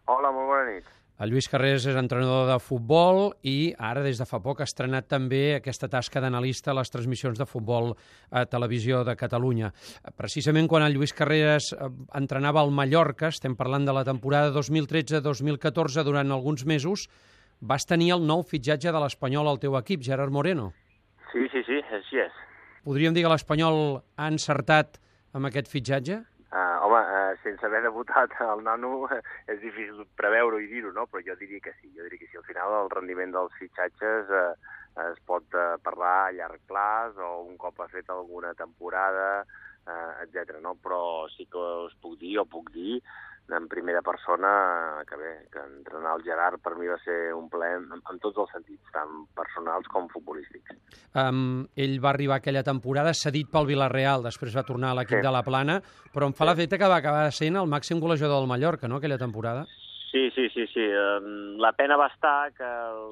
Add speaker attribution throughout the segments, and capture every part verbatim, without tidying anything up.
Speaker 1: Hola, molt bona nit.
Speaker 2: El Lluís Carreras és entrenador de futbol i ara, des de fa poc, ha estrenat també aquesta tasca d'analista a les transmissions de futbol a Televisió de Catalunya. Precisament quan el Lluís Carreras entrenava al Mallorca, estem parlant de la temporada dos mil tretze dos mil catorze, durant alguns mesos, vas tenir el nou fitxatge de l'Espanyol al teu equip, Gerard Moreno.
Speaker 1: Sí, sí, sí, així és.
Speaker 2: Podríem dir que l'Espanyol ha encertat amb aquest fitxatge?
Speaker 1: Uh, home, uh, sense haver debutat el nano és difícil preveure-ho i dir-ho, no? Però jo diria que sí, jo diria que sí. Al final el rendiment dels fitxatges uh, es pot uh, parlar a llarg plaç o un cop ha fet alguna temporada, uh, etcètera. No? Però sí que us puc dir, o puc dir, en primera persona, que bé, que entrenar el Gerard per mi va ser un plaer en, en tots els sentits, tant personals com futbolístics.
Speaker 2: Um, ell va arribar aquella temporada cedit pel Villarreal, després va tornar a l'equip
Speaker 1: sí.
Speaker 2: de la Plana, però em fa sí. l'efecte que va acabar sent el màxim golejador del Mallorca, no?, aquella temporada.
Speaker 1: Sí, sí, sí, sí. La pena va estar que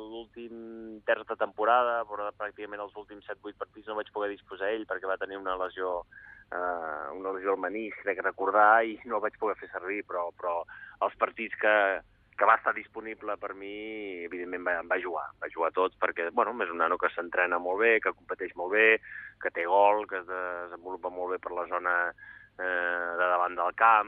Speaker 1: l'últim terç de temporada, però pràcticament els últims set vuit partits no vaig poder disposar ell perquè va tenir una lesió Uh, una lesió al menisc, crec que recordar, i no el vaig poder fer servir, però, però els partits que, que va estar disponible per mi, evidentment va, va jugar, va jugar tots, perquè bueno, és un nano que s'entrena molt bé, que competeix molt bé, que té gol, que es desenvolupa molt bé per la zona eh, de davant del camp,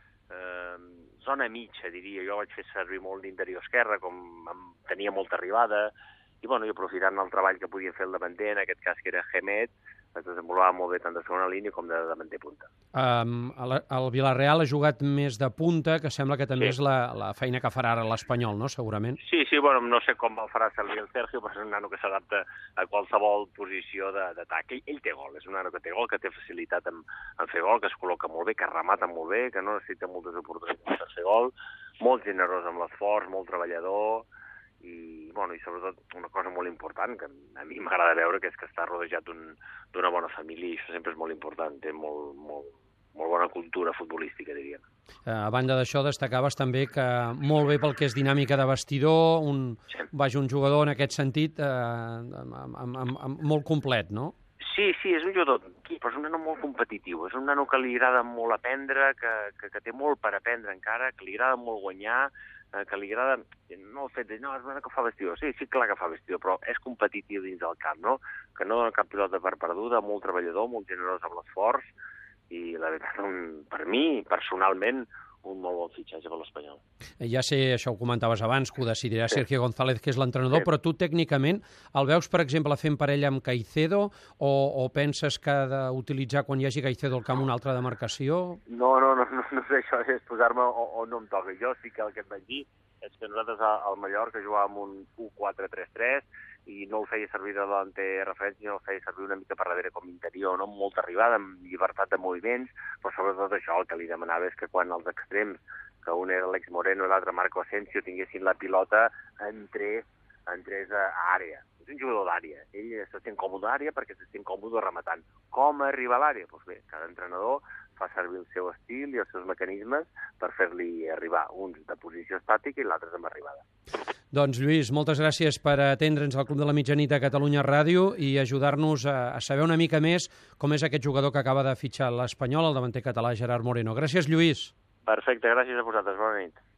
Speaker 1: eh, zona mitja, diria. Jo vaig fer servir molt d'interior esquerra, com tenia molta arribada, i, bueno, i aprofitant el treball que podia fer el davanter, en aquest cas que era Gemet, es desenvolupava molt bé tant de segona línia com de davanter punta.
Speaker 2: Um, el, el Villarreal ha jugat més de punta, que sembla que també sí. és la, la feina que farà ara l'Espanyol, no?, segurament.
Speaker 1: Sí, sí, bueno, no sé com el farà servir el Sergio, però és un nano que s'adapta a qualsevol posició d'atac. Ell, ell té gol, és un nano que té gol, que té facilitat en, en fer gol, que es col·loca molt bé, que remata molt bé, que no necessita moltes oportunitats per fer gol, molt generós amb l'esforç, molt treballador, i, bueno, i sobretot una cosa molt important que a mi m'agrada veure, que és que està rodejat d'una bona família, i això sempre és molt important, té molt, molt, molt bona cultura futbolística, diríem.
Speaker 2: A banda d'això, destacaves també que molt bé pel que és dinàmica de vestidor, un, sí. vaja, un jugador en aquest sentit eh, amb, amb, amb, amb molt complet, no?
Speaker 1: Sí, sí, és un jugador, però és un nano molt competitiu, és un nano que li agrada molt aprendre, que, que, que té molt per aprendre encara, que li agrada molt guanyar, que li agrada, no el fet de, no, és una que fa vestidor, sí, sí, clar que fa vestidor, però és competitiu dins del camp, no? Que no dona cap pilota per perduda, molt treballador, molt generós amb l'esforç, i la veritat, un, per mi, personalment, un molt bon fitxatge per l'Espanyol.
Speaker 2: Ja sé, això ho comentaves abans, que ho decidirà sí. Sergio González, que és l'entrenador, sí. però tu tècnicament el veus, per exemple, fent parella amb Caicedo, o, o penses que ha d'utilitzar quan hi hagi Caicedo al camp una altra demarcació?
Speaker 1: No, no, no, no, no sé, això és posar-me o, o no em toca. Jo sí que el que et vaig dir és que nosaltres al Mallorca jugàvem un u quatre tres tres i no el feia servir de delanter referència, no el feia servir una mica per darrere com interior, no? Amb molta arribada, amb llibertat de moviments, però sobretot això el que li demanava és que quan els extrems, que un era l'Alex Moreno i l'altre Marco Asensio, tinguessin la pilota, entrés, entrés a àrea. És un jugador d'àrea. Ell se sent còmode d'àrea perquè se sent còmode rematant. Com arriba a l'àrea? Doncs bé, cada entrenador fa servir el seu estil i els seus mecanismes per fer-li arribar, uns de posició estàtica i l'altre amb arribada.
Speaker 2: Doncs, Lluís, moltes gràcies per atendre'ns al Club de la Mitjanit a Catalunya Ràdio i ajudar-nos a, a saber una mica més com és aquest jugador que acaba de fitxar l'Espanyol, el davanter català Gerard Moreno. Gràcies, Lluís.
Speaker 1: Perfecte, gràcies a vosaltres. Bona nit.